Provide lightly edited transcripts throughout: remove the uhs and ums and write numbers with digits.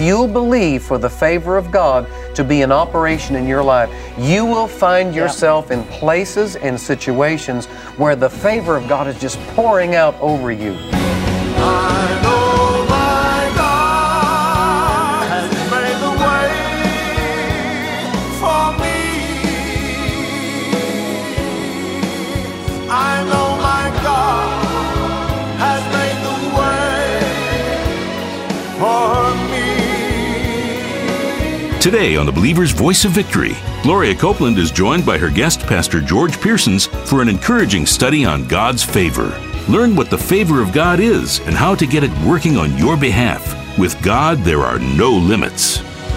you'll believe for the favor of God to be in operation in your life, you will find yourself in places and situations where the favor of God is just pouring out over you. I know my God has made the way for me. I know my God has made the way for me. Today on the Believer's Voice of Victory, Gloria Copeland is joined by her guest, Pastor George Pearsons, for an encouraging study on God's favor. Learn what the favor of God is and how to get it working on your behalf. With God, there are no limits.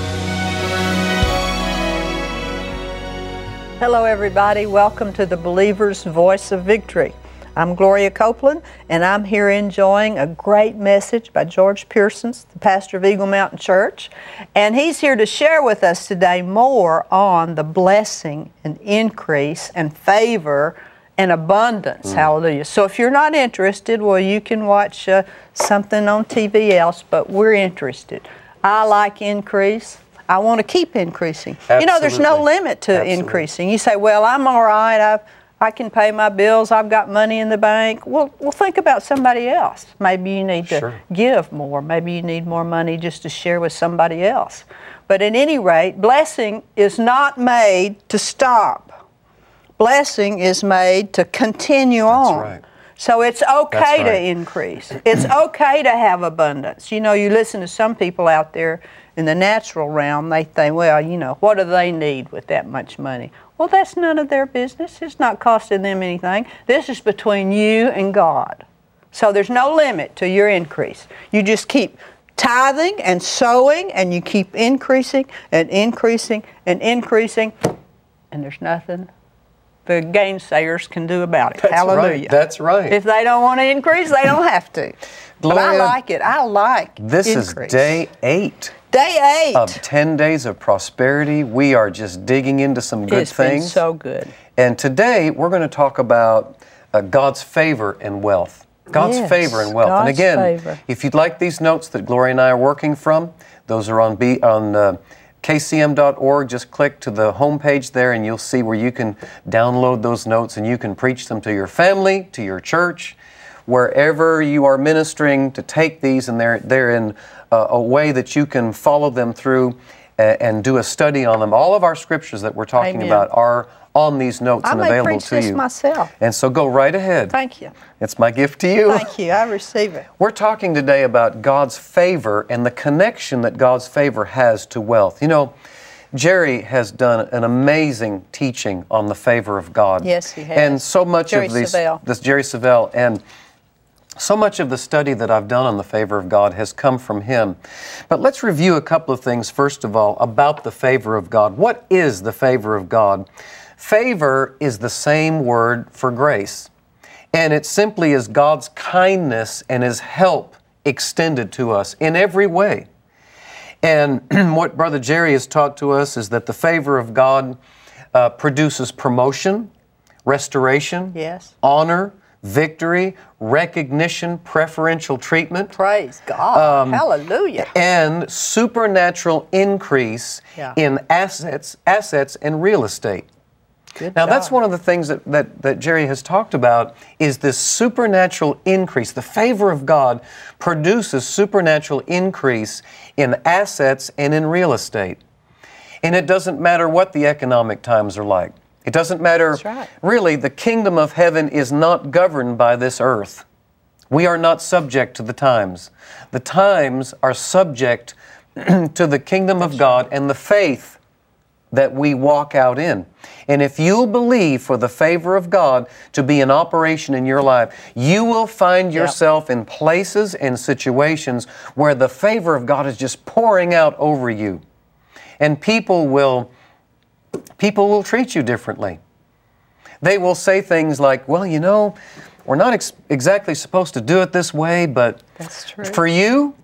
Hello, everybody. Welcome to the Believer's Voice of Victory. I'm Gloria Copeland, and I'm here enjoying a great message by George Pearsons, the pastor of Eagle Mountain Church. And he's here to share with us today more on the blessing and increase and favor and abundance. Hallelujah. So if you're not interested, well, you can watch something on TV else, but we're interested. I like increase. I want to keep increasing. Absolutely. You know, there's no limit to increasing. You say, well, I'm all right. I can pay my bills. I've got money in the bank. Well, think about somebody else. Maybe you need to give more. Maybe you need more money just to share with somebody else. But at any rate, blessing is not made to stop. Blessing is made to continue on. Right. So it's okay to increase. It's okay to have abundance. You know, you listen to some people out there in the natural realm, they think, well, you know, what do they need with that much money? Well, that's none of their business. It's not costing them anything. This is between you and God. So there's no limit to your increase. You just keep tithing and sowing, and you keep increasing and increasing and increasing, and there's nothing the gainsayers can do about it. That's Hallelujah. Right. That's right. If they don't want to increase, they don't have to. But I like it. I like this increase. Is day 8. Day 8 of 10 days of prosperity. We are just digging into some good things. It's been so good. And today we're going to talk about God's favor and wealth. God's favor and wealth. God's and again, favor. If you'd like these notes that Gloria and I are working from, those are on kcm.org. Just click to the homepage there and you'll see where you can download those notes and you can preach them to your family, to your church, wherever you are ministering, to take these, and they're in a way that you can follow them through and do a study on them. All of our scriptures that we're talking about are on these notes and available to you. I may preach this myself. And so go right ahead. Thank you. It's my gift to you. Thank you. I receive it. We're talking today about God's favor and the connection that God's favor has to wealth. You know, Jerry has done an amazing teaching on the favor of God. Yes, he has. And so much Jerry of this Savelle. Jerry Savelle, and so much of the study that I've done on the favor of God has come from him. But let's review a couple of things, first of all, about the favor of God. What is the favor of God? Favor is the same word for grace. And it simply is God's kindness and His help extended to us in every way. And what Brother Jerry has taught to us is that the favor of God produces promotion, restoration, honor, victory, recognition, preferential treatment. Praise God. Hallelujah. And supernatural increase in assets and real estate. Now, that's one of the things that Jerry has talked about, is this supernatural increase. The favor of God produces supernatural increase in assets and in real estate. And it doesn't matter what the economic times are like. It doesn't matter. That's right. Really, the kingdom of heaven is not governed by this earth. We are not subject to the times. The times are subject to the kingdom of God and the faith that we walk out in. And if you'll believe for the favor of God to be in operation in your life, you will find yourself in places and situations where the favor of God is just pouring out over you. And people will treat you differently. They will say things like, well, you know, we're not exactly supposed to do it this way, but that's true. For you,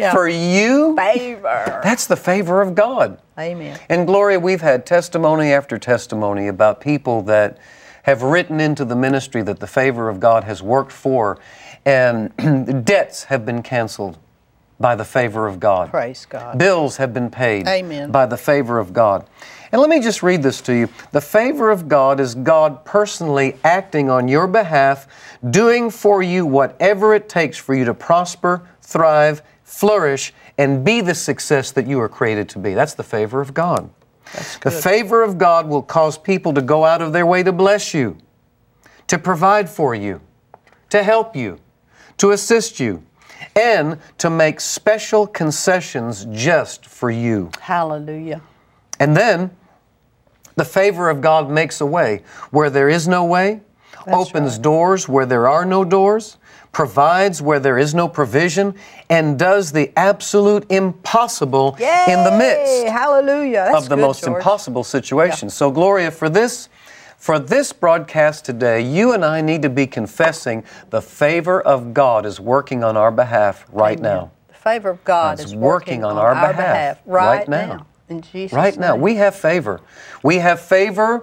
favor. That's the favor of God. Amen. And Gloria, we've had testimony after testimony about people that have written into the ministry that the favor of God has worked for, and debts have been canceled. by the favor of God. Praise God. Bills have been paid Amen. by the favor of God. And let me just read this to you. The favor of God is God personally acting on your behalf, doing for you whatever it takes for you to prosper, thrive, flourish, and be the success that you are created to be. That's the favor of God. That's The good. favor of God will cause people to go out of their way to bless you, to provide for you, to help you, to assist you, and to make special concessions just for you. Hallelujah. And then the favor of God makes a way where there is no way, opens right. doors where there are no doors, provides where there is no provision, and does the absolute impossible in the midst Hallelujah. That's of the good, most George. impossible situation. So Gloria, for this broadcast today, you and I need to be confessing the favor of God is working on our behalf right Amen. now. The favor of God God's is working on our behalf right right now. now. In Jesus' Right now, name. we have favor. We have favor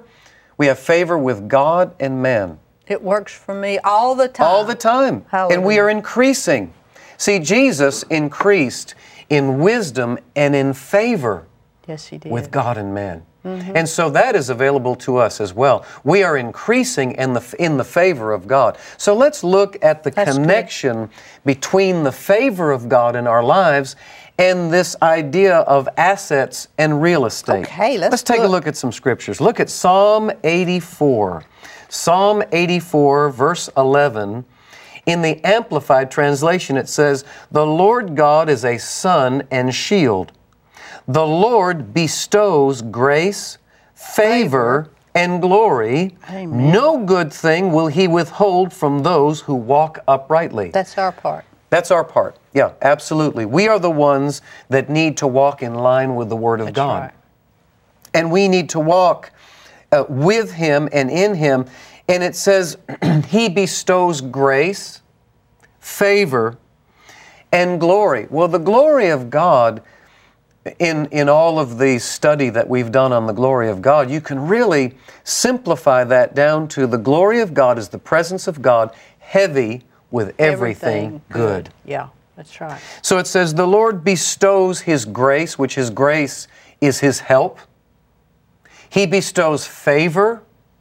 with God and man. It works for me all the time. All the time. And we Hallelujah. are increasing. See, Jesus increased in wisdom and in favor Yes, He did. with God and man. And so that is available to us as well. We are increasing in the favor of God. So let's look at the That's connection between the favor of God in our lives and this idea of assets and real estate. Okay, let's take a look. look at some scriptures. Look at Psalm 84. Psalm 84, verse 11. In the Amplified Translation, it says, "The Lord God is a sun and shield. The Lord bestows grace, favor, and glory. Amen. No good thing will He withhold from those who walk uprightly." That's our part. That's our part. Yeah, absolutely. We are the ones that need to walk in line with the Word of That's God. right. And we need to walk with Him and in Him. And it says, He bestows grace, favor, and glory. Well, the glory of God, in all of the study that we've done on the glory of God, you can really simplify that down to the glory of God is the presence of God, heavy with everything good. Yeah, that's right. So it says, the Lord bestows His grace, which His grace is His help. He bestows favor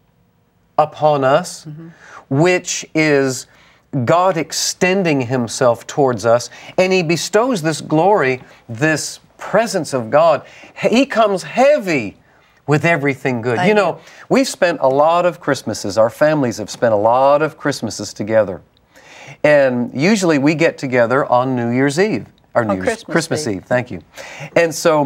upon us, which is God extending Himself towards us. And He bestows this glory, this presence of God. He comes heavy with everything good. Thank You know, we've spent a lot of Christmases, our families have spent a lot of Christmases together. And usually we get together on New Year's Eve, or Christmas Eve. Thank you. And so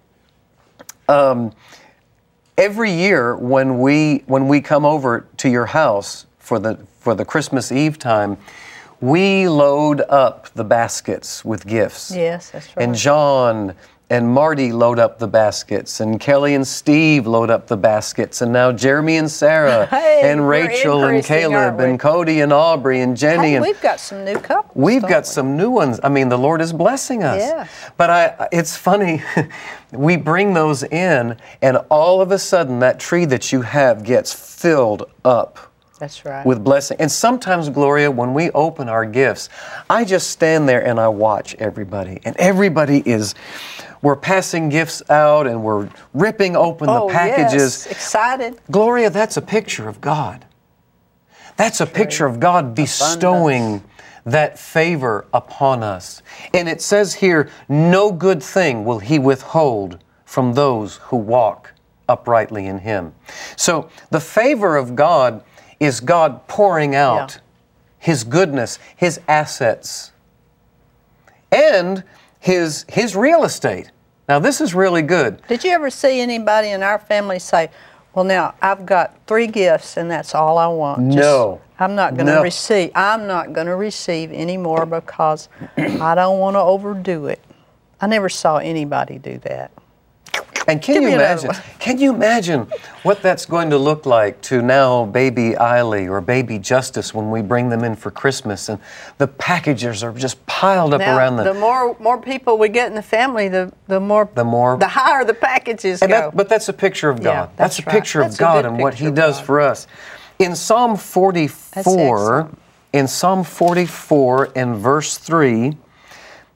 every year when we come over to your house for the Christmas Eve time, we load up the baskets with gifts. Yes, that's right. And John and Marty load up the baskets, and Kelly and Steve load up the baskets, and now Jeremy and Sarah, and we're Rachel and increasing, Caleb aren't we? and Cody and Aubrey and Jenny. Hey, and we've got some new couples. We've don't got we? some new ones. I mean, the Lord is blessing us. Yes. But it's funny, we bring those in, and all of a sudden that tree that you have gets filled up That's right. with blessing. And sometimes, Gloria, when we open our gifts, I just stand there and I watch everybody. And everybody we're passing gifts out and we're ripping open the packages. Yes. Excited. Gloria, that's a picture of God. That's a picture of God bestowing that favor upon us. And it says here, no good thing will He withhold from those who walk uprightly in Him. So the favor of God is God pouring out His goodness, His assets, and His real estate. Now this is really good. Did you ever see anybody in our family say, well, now I've got 3 gifts and that's all I want? No. I'm not going to receive. I'm not going to receive any more because I don't want to overdo it. I never saw anybody do that. And can you imagine what that's going to look like to now baby Eiley or baby Justice when we bring them in for Christmas and the packages are just piled up Now, around them. The more people we get in the family, the higher the packages go. But that's a picture of God. Yeah, that's a right. picture That's of a God good and what picture He of does God. for us. In Psalm 44, excellent. in Psalm 44 and verse 3,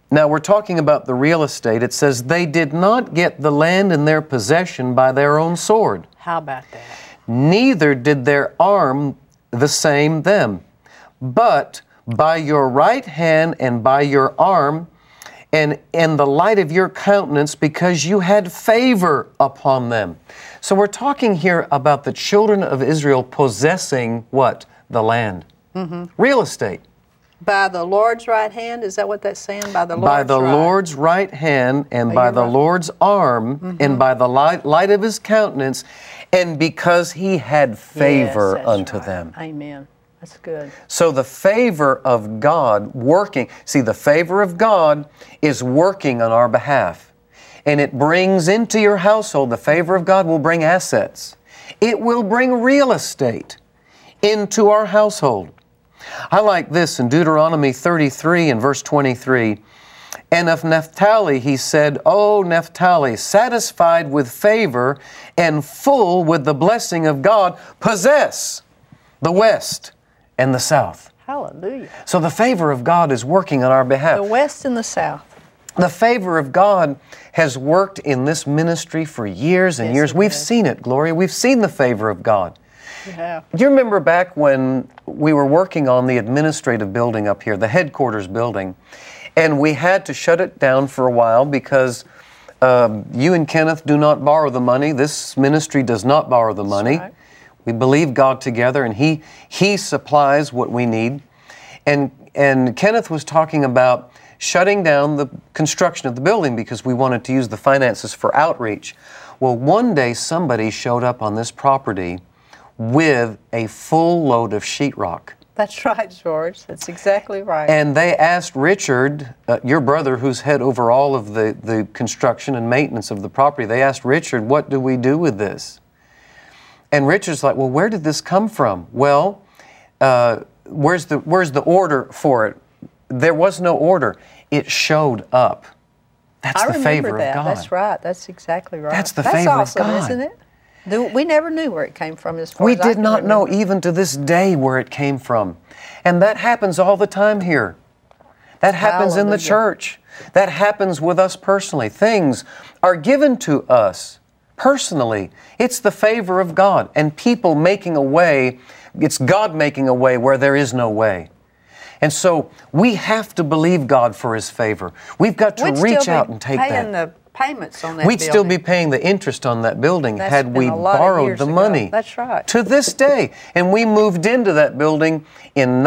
Now we're talking about the real estate. It says, they did not get the land in their possession by their own sword. How about that? Neither did their arm the same them, but by your right hand and by your arm and in the light of your countenance, because you had favor upon them. So we're talking here about the children of Israel possessing what? The land. Real estate. By the Lord's right hand, is that what that's saying? By the Lord's By the right. Lord's right hand and by you're the right. Lord's arm and by the light of his countenance, and because he had favor Yes, that's unto right. them. Amen. That's good. So the favor of God working, see, the favor of God is working on our behalf. And it brings into your household, the favor of God will bring assets. It will bring real estate into our household. I like this in Deuteronomy 33 and verse 23. And of Naphtali he said, O Naphtali, satisfied with favor and full with the blessing of God, possess the west and the south. Hallelujah. So the favor of God is working on our behalf. The west and the south. The favor of God has worked in this ministry for years and Yes, years. it We've has. seen it, Gloria. We've seen the favor of God. Yeah. Do you remember back when we were working on the administrative building up here, the headquarters building, and we had to shut it down for a while because you and Kenneth do not borrow the money. This ministry does not borrow the money. right. We believe God together, and He supplies what we need. And Kenneth was talking about shutting down the construction of the building because we wanted to use the finances for outreach. Well, one day somebody showed up on this property with a full load of sheetrock. That's right, George. That's exactly right. And they asked Richard, your brother, who's head over all of the construction and maintenance of the property, they asked Richard, what do we do with this? And Richard's like, well, where did this come from? Well, where's the order for it? There was no order. It showed up. That's I the remember favor that. of God. That's right. That's exactly right. That's the favor of awesome, God. isn't it? We never knew where it came from as far We as I did can not know remember. even to this day where it came from. And that happens all the time here. That happens in the Hallelujah. church. That happens with us personally. Things are given to us personally. It's the favor of God and people making a way. It's God making a way where there is no way. And so we have to believe God for His favor. We've got to We'd reach still out be and take paying that. the payments on that We'd still be building. paying the interest on that building That's had been we a lot of borrowed years the ago. money. That's right. To this day. And we moved into that building in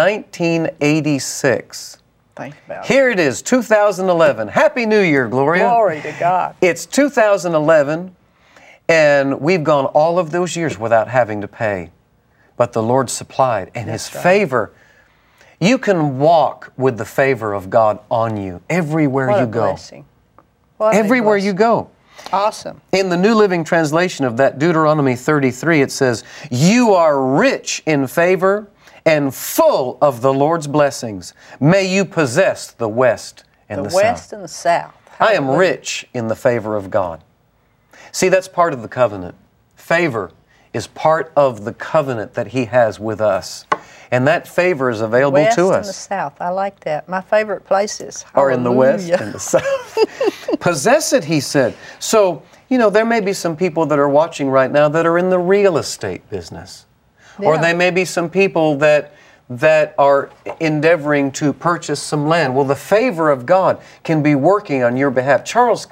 1986. Think about it. Here it is, 2011. Happy New Year, Gloria. Glory to God. It's 2011, and we've gone all of those years without having to pay. But the Lord supplied, and His That's right. favor. You can walk with the favor of God on you everywhere What you a go. blessing. What a Everywhere you blessing. go. Awesome. In the New Living Translation of that Deuteronomy 33, it says, you are rich in favor and full of the Lord's blessings. May you possess the west and the, The west south. and the south. I am Hallelujah. rich in the favor of God. See, that's part of the covenant. Favor is part of the covenant that He has with us. And that favor is available West to and the us. south. I like that. My favorite places Are in the west Hallelujah. and the south. Possess it, He said. So, there may be some people that are watching right now that are in the real estate business. Or Yeah. there may be some people that are endeavoring to purchase some land. Well, the favor of God can be working on your behalf. Charles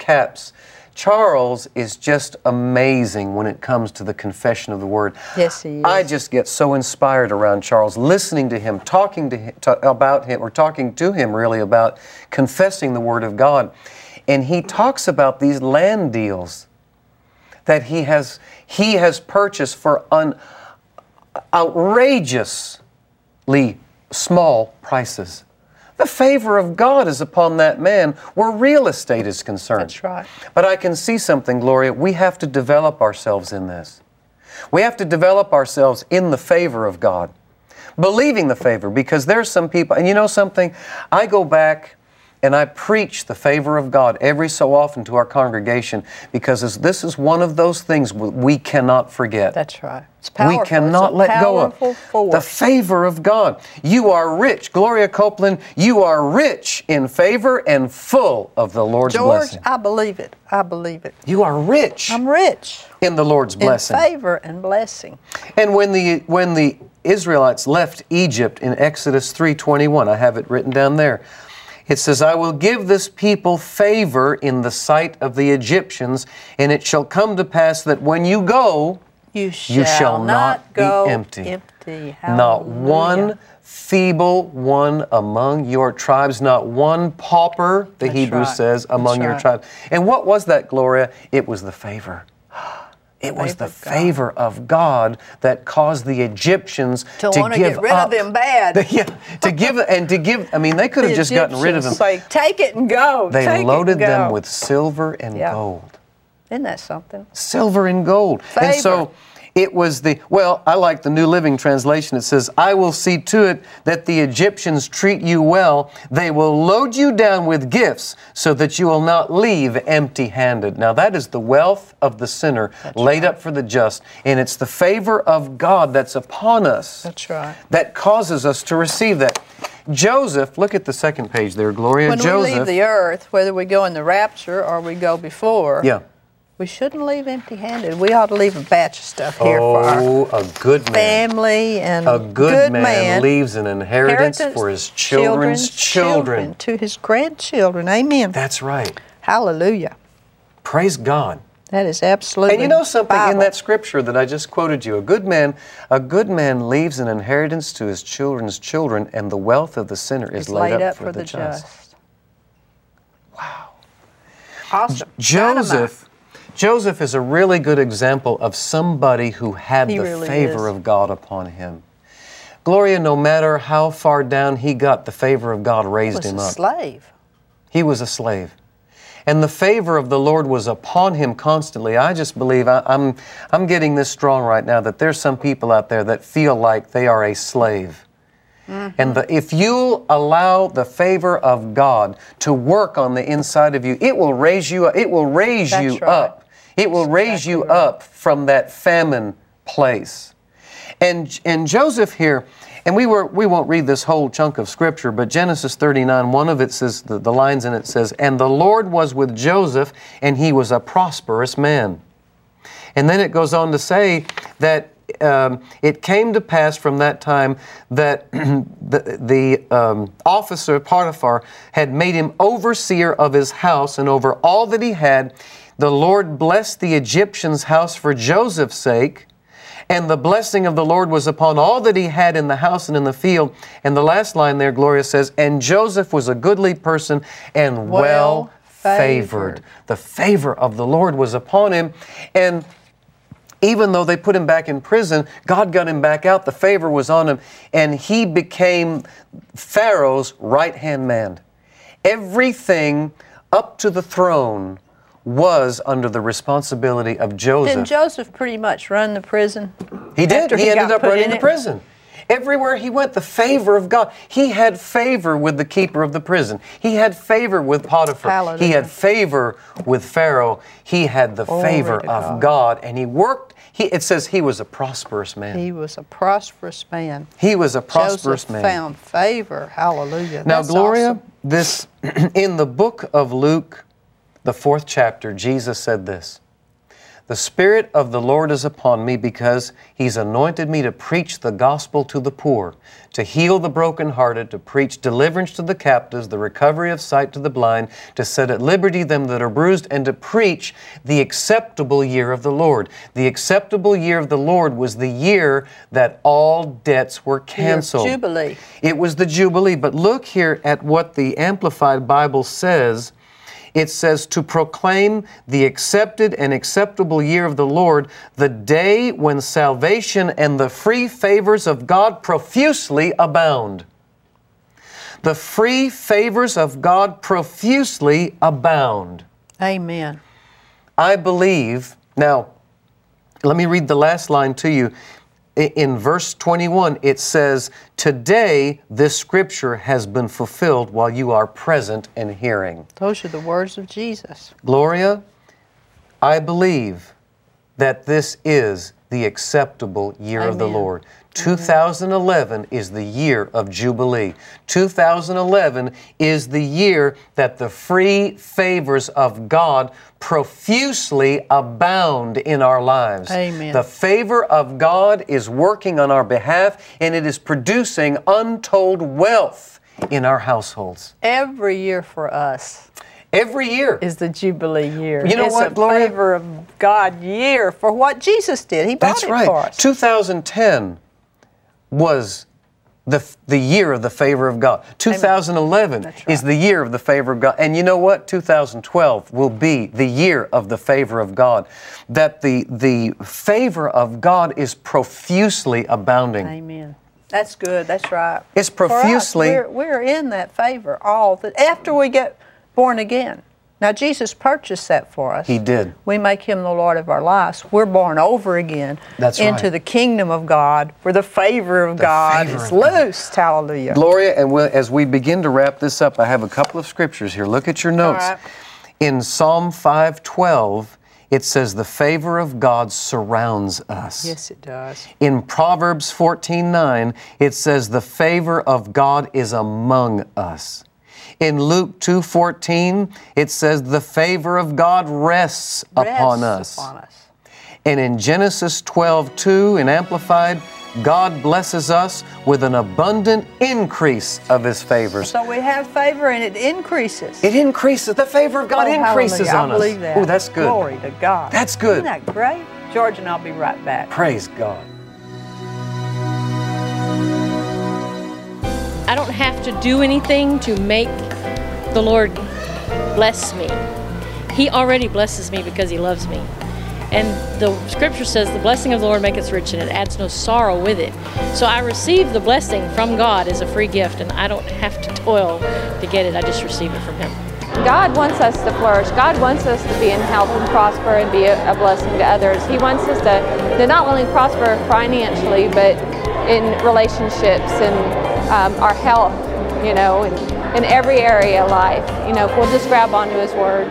is just amazing when it comes to the confession of the Word. Yes, he is. I just get so inspired around Charles, listening to him, talking to him about him, or talking to him really about confessing the Word of God. And he talks about these land deals that he has purchased for outrageously small prices. The favor of God is upon that man where real estate is concerned. That's right. But I can see something, Gloria. We have to develop ourselves in this. We have to develop ourselves in the favor of God, believing the favor, because there's some people, and you know something? I go back And I preach the favor of God every so often to our congregation because this is one of those things we cannot forget. That's right. It's powerful. We cannot let go of force. the favor of God. You are rich. Gloria Copeland, you are rich in favor and full of the Lord's blessing. George, I believe it. I believe it. You are rich I'm rich in the Lord's blessing. in favor and blessing. And when the Israelites left Egypt in Exodus 3:21, I have it written down there, it says, I will give this people favor in the sight of the Egyptians, and it shall come to pass that when you go, You shall not go empty. Not Hallelujah. one feeble one among your tribes, not one pauper, the That's Hebrew right. says, among That's your right. tribes. And what was that, Gloria? It was the favor. It was the favor of God that caused the Egyptians to want to give get rid up. of them bad. Yeah, to give, I mean, they could have The just gotten rid of them. Egyptians say, take it and go. They Take it loaded and them go. with silver and Yeah. gold. Isn't that something? Silver and gold. And Favor. so it was I like the New Living Translation. It says, I will see to it that the Egyptians treat you well. They will load you down with gifts so that you will not leave empty-handed. Now that is the wealth of the sinner laid up for the just. And it's the favor of God that's upon us. That's right. That causes us to receive that. Joseph, look at the second page there, Gloria. When Joseph, we leave the earth, whether we go in the rapture or we go before, yeah. we shouldn't leave empty-handed. We ought to leave a batch of stuff here for our a good man. family and A good man leaves an inheritance for his children's children. to his grandchildren. Amen. That's right. Hallelujah. Praise God. That is absolutely And you know something in Bible. that scripture that I just quoted you? A good man leaves an inheritance to his children's children, and the wealth of the sinner is It's laid up for the just. Wow. Awesome. Joseph is a really good example of somebody who had He the really favor is. of God upon him. Gloria, no matter how far down he got, the favor of God raised He him was a up. slave. He was a slave. And the favor of the Lord was upon him constantly. I just believe, I'm getting this strong right now, that there's some people out there that feel like they are a slave. Mm-hmm. And if you allow the favor of God to work on the inside of you, it will raise you up. It will raise That's you right. up. It will raise you up from that famine place. And Joseph here, and we won't read this whole chunk of Scripture, but Genesis 39, one of it says, the lines in it says, and the Lord was with Joseph, and he was a prosperous man. And then it goes on to say that it came to pass from that time that the officer Potiphar had made him overseer of his house, and over all that he had, the Lord blessed the Egyptian's house for Joseph's sake. And the blessing of the Lord was upon all that he had in the house and in the field. And the last line there, Gloria says, and Joseph was a goodly person and well favored. The favor of the Lord was upon him. And even though they put him back in prison, God got him back out. The favor was on him. And he became Pharaoh's right-hand man. Everything up to the throne was under the responsibility of Joseph. Didn't Joseph pretty much run the prison? He did. after He ended got up put running in the it? prison. Everywhere he went, the favor of God. He had favor with the keeper of the prison. He had favor with Potiphar. Hallelujah. He had favor with Pharaoh. He had the Glory favor to of God. And he worked. It says he was a prosperous man. He was a prosperous man. He was a prosperous Joseph man. found favor. Hallelujah. Now, That's Gloria, awesome. this in the book of Luke, the 4th chapter, Jesus said this, the Spirit of the Lord is upon me because He's anointed me to preach the gospel to the poor, to heal the brokenhearted, to preach deliverance to the captives, the recovery of sight to the blind, to set at liberty them that are bruised, and to preach the acceptable year of the Lord. The acceptable year of the Lord was the year that all debts were canceled. Jubilee. It was the Jubilee. But look here at what the Amplified Bible says. It says, to proclaim the accepted and acceptable year of the Lord, the day when salvation and the free favors of God profusely abound. The free favors of God profusely abound. Amen. I believe, now, let me read the last line to you. in verse 21, it says, "Today this scripture has been fulfilled while you are present and hearing." Those are the words of Jesus. Gloria, I believe that this is the acceptable year of the Amen. Lord. 2011 is the year of Jubilee. 2011 is the year that the free favors of God profusely abound in our lives. Amen. The favor of God is working on our behalf, and it is producing untold wealth in our households. Every year for us Every year. is the Jubilee year. You know it's what, a Gloria? favor of God year for what Jesus did. He bought That's it right. for us. 2010 was the year of the favor of God. 2011 That's is right. the year of the favor of God. And you know what? 2012 will be the year of the favor of God. That the favor of God is profusely abounding. Amen. That's good. That's right. It's For us, profusely. we're in that favor after we get born again. Now, Jesus purchased that for us. He did. We make Him the Lord of our lives. We're born over again That's into right. the kingdom of God, where the favor of God favor is of God. loosed. Hallelujah. Gloria, and as we begin to wrap this up, I have a couple of scriptures here. Look at your notes. right. In Psalm 5:12, it says, "The favor of God surrounds us." Yes, it does. In Proverbs 14:9, it says, "The favor of God is among us." In Luke 2:14, it says, "The favor of God rests upon us." Rests upon us. And in Genesis 12:2, in Amplified, God blesses us with an abundant increase of His favors. So we have favor and it increases. It increases. The favor of God Oh, increases hallelujah. on I us. believe that. Oh, that's good. Glory to God. That's good. Isn't that great? George and I'll be right back. Praise God. I don't have to do anything to make the Lord bless me. He already blesses me because He loves me. And the scripture says, "The blessing of the Lord maketh rich, and it adds no sorrow with it." So I receive the blessing from God as a free gift, and I don't have to toil to get it. I just receive it from Him. God wants us to flourish. God wants us to be in health and prosper and be a blessing to others. He wants us to not only prosper financially, but in relationships and our health, you know, in every area of life. You know, if we'll just grab onto His Word.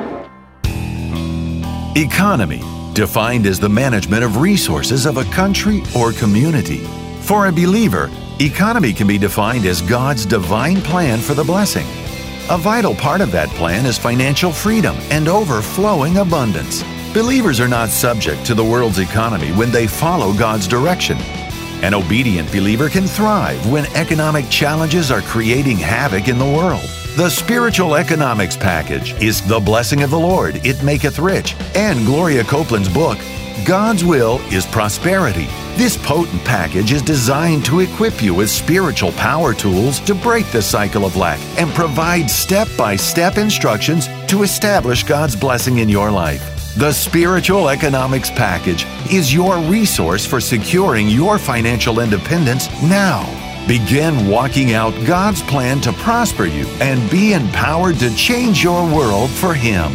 Economy, defined as the management of resources of a country or community. For a believer, economy can be defined as God's divine plan for the blessing. A vital part of that plan is financial freedom and overflowing abundance. Believers are not subject to the world's economy when they follow God's direction. An obedient believer can thrive when economic challenges are creating havoc in the world. The Spiritual Economics Package is The Blessing of the Lord, It Maketh Rich, and Gloria Copeland's book, God's Will is Prosperity. This potent package is designed to equip you with spiritual power tools to break the cycle of lack and provide step-by-step instructions to establish God's blessing in your life. The Spiritual Economics Package is your resource for securing your financial independence now. Begin walking out God's plan to prosper you and be empowered to change your world for Him.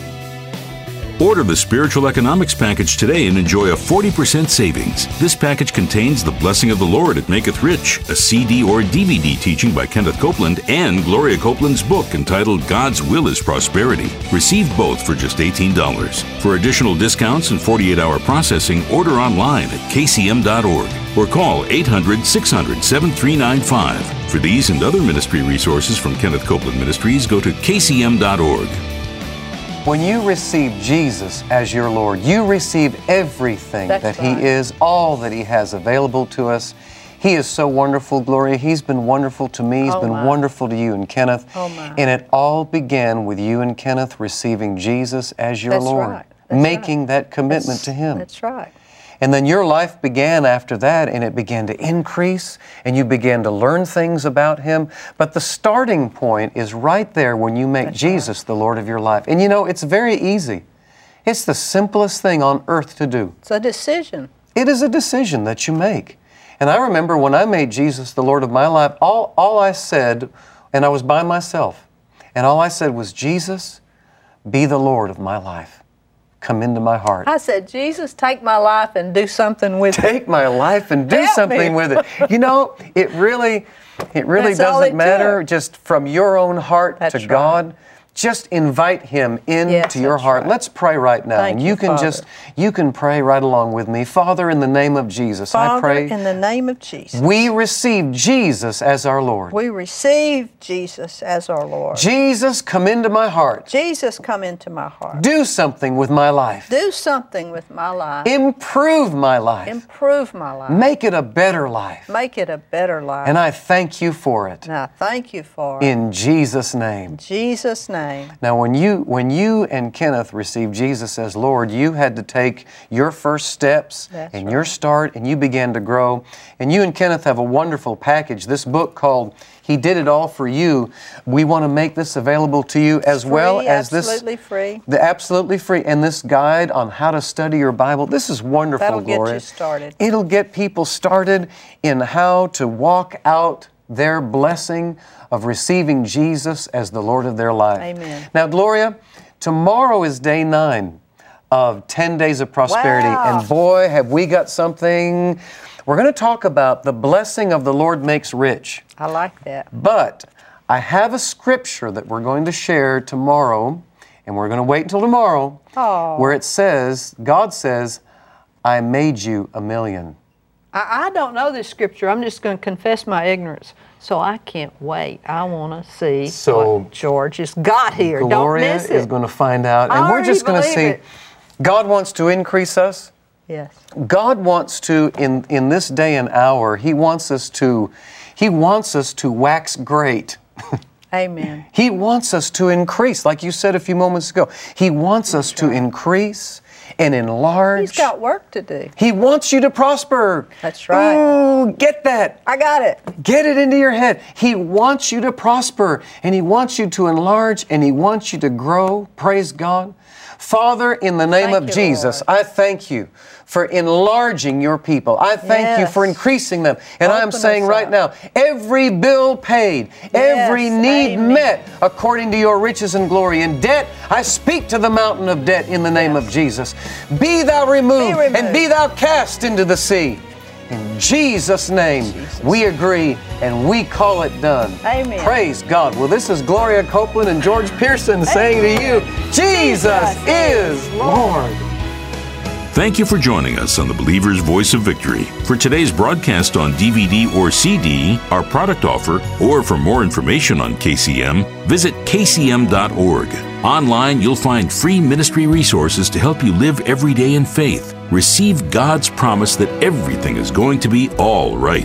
Order the Spiritual Economics Package today and enjoy a 40% savings. This package contains The Blessing of the Lord, It Maketh Rich, a CD or DVD teaching by Kenneth Copeland, and Gloria Copeland's book entitled God's Will is Prosperity. Receive both for just $18. For additional discounts and 48-hour processing, order online at kcm.org or call 800-600-7395. For these and other ministry resources from Kenneth Copeland Ministries, go to kcm.org. When you receive Jesus as your Lord, you receive everything That's that right. He is, all that He has available to us. He is so wonderful, Gloria. He's been wonderful to me. He's Oh, been my. wonderful to you and Kenneth. Oh, my. And it all began with you and Kenneth receiving Jesus as your That's Lord, right. That's making right. that commitment to Him. That's right. And then your life began after that, and it began to increase, and you began to learn things about Him. But the starting point is right there when you make Jesus the Lord of your life. And you know, it's very easy. It's the simplest thing on earth to do. It's a decision. It is a decision that you make. And I remember when I made Jesus the Lord of my life, all I said, and I was by myself, and all I said was, Jesus, be the Lord of my life. come into my heart. I said, Jesus, take my life and do something with it. Take my life and do Help something me. with it. You know, it really That's all doesn't it matter. took. Just from your own heart That's to right. God. Just invite Him into Yes, your that's heart. right. Let's pray right now. Thank and you, you can Father. you can pray right along with me. Father, in the name of Jesus, I Father, pray in the name of Jesus, we receive Jesus as our Lord. we receive Jesus as our Lord. Jesus, come into my heart. Jesus, come into my heart. Do something with my life. Do something with my life. Improve my life. Improve my life. Make it a better life. Make it a better life. And I thank you for it. And I thank you for it. In Jesus' name. In Jesus' name. Now, when you and Kenneth received Jesus as Lord, you had to take your first steps That's and right. your start, and you began to grow. And you and Kenneth have a wonderful package. This book called He Did It All for You. We want to make this available to you as well Free, as this. absolutely free. Absolutely free. And this guide on how to study your Bible. This is wonderful, That'll get Gloria. you started. It'll get people started in how to walk out their blessing of receiving Jesus as the Lord of their life. Amen. Now, Gloria, tomorrow is day 9 of 10 days of prosperity. Wow. And boy, have we got something. We're going to talk about the blessing of the Lord makes rich. I like that. But I have a scripture that we're going to share tomorrow, and we're going to wait until tomorrow, Oh. where it says, God says, I made you a million. I don't know this scripture. I'm just going to confess my ignorance. So I can't wait. I want to see So, what George has got here. Gloria Don't miss it. is going to find out, I and we're already just going to believe see, it. God wants to increase us. Yes. God wants to, in this day and hour, He wants us to wax great. Amen. He wants us to increase, like you said a few moments ago. He wants us to increase and enlarge. He's got work to do. He wants you to prosper. That's right. Ooh, get that. I got it. Get it into your head. He wants you to prosper, and He wants you to enlarge, and He wants you to grow. Praise God. Father, in the name Thank of you, Jesus, Lord. I thank you for enlarging your people. I thank you Yes. for increasing them. And I'm Open saying us right up. now, every bill paid, every need amen. met according to your riches and glory. In debt, I speak to the mountain of debt in the name of Jesus. Be thou removed, removed. and be thou cast into the sea. In Jesus' name, we agree and we call it done. Amen. Praise God. Well, this is Gloria Copeland and George Pearson saying to you, Jesus is Lord. Thank you for joining us on the Believer's Voice of Victory. For today's broadcast on DVD or CD, our product offer, or for more information on KCM, visit kcm.org. Online, you'll find free ministry resources to help you live every day in faith. Receive God's promise that everything is going to be all right.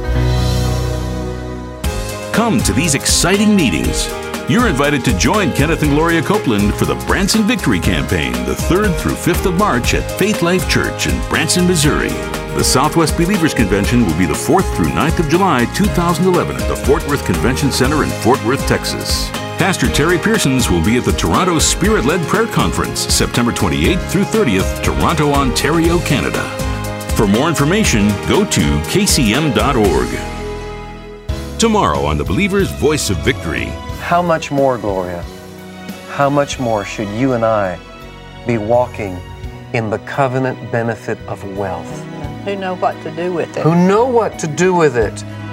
Come to these exciting meetings. You're invited to join Kenneth and Gloria Copeland for the Branson Victory Campaign, the 3rd through 5th of March at Faith Life Church in Branson, Missouri. The Southwest Believers Convention will be the 4th through 9th of July 2011 at the Fort Worth Convention Center in Fort Worth, Texas. Pastor Terry Pearsons will be at the Toronto Spirit-Led Prayer Conference, September 28th through 30th, Toronto, Ontario, Canada. For more information, go to kcm.org. Tomorrow on the Believer's Voice of Victory. How much more, Gloria? How much more should you and I be walking in the covenant benefit of wealth? Who know what to do with it? Who know what to do with it?